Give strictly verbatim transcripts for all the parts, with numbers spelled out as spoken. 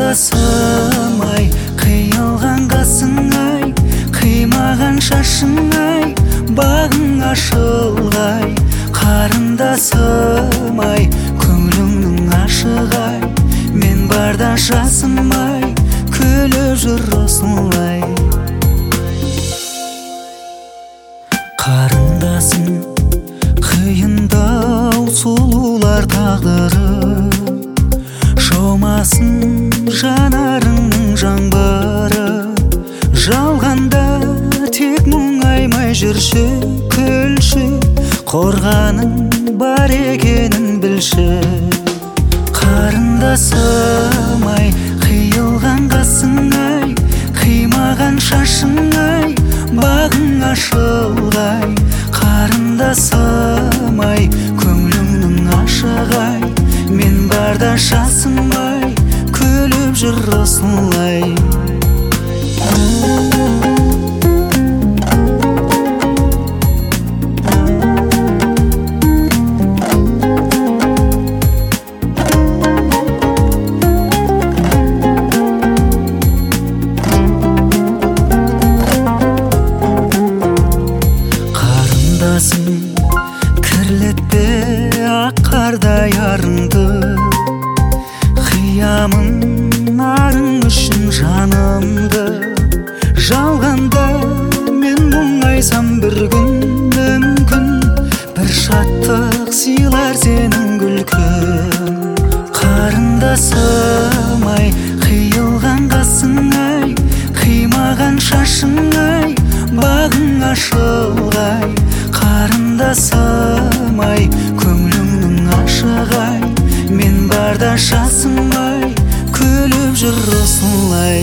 Қарындасым-ай, қиылған қасың-ай, қимаған шашың-ай, бағың ашылғай. Қарындасым-ай, көңіліңнің ашығай, мен барда жасым-ай, күліп жүр осылай. Қарындасым, қиындау сұлулар тағдыры, шаумасын жанарыңның жаңбыры. Жалғанда тек мұңаймай жүрші, күлші, қорғаның бар екенін білші. Қарындасым-ай, қиылған қасың-ай, қимаған шашың-ай, бағың ашылғай. Қарындасым-ай, көңіліңнің ашығай, мен барда жасым-ай, күліп жүр осылай. Қарындасым, кірлетпе ақ қардай арыңды, қиямын арың үшін жанымды. Жалғанда мен мұңайсам бір күн, мүмкін бір шаттық сыйлар сенің күлкің. Қарындасым-ай, қиылған қасың-ай, қимаған шашың-ай, бағың ашылғай. Қарындасым-ай, көңіліңнің ашығай, мен барда жасым-ай, күліп жүр осылай.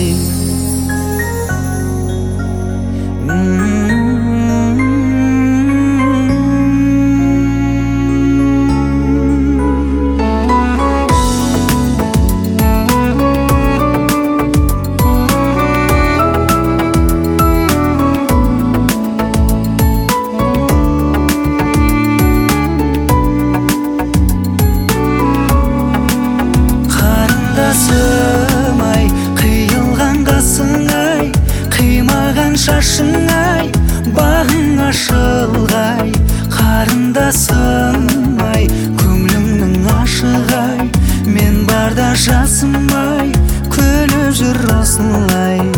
Қарындасым-ай, қиылған қасың-ай, қимаған шашың-ай, бағың ашылғай. Қарындасым-ай, көңіліңнің ашығай, мен барда жасым-ай, күліп жүр осылай.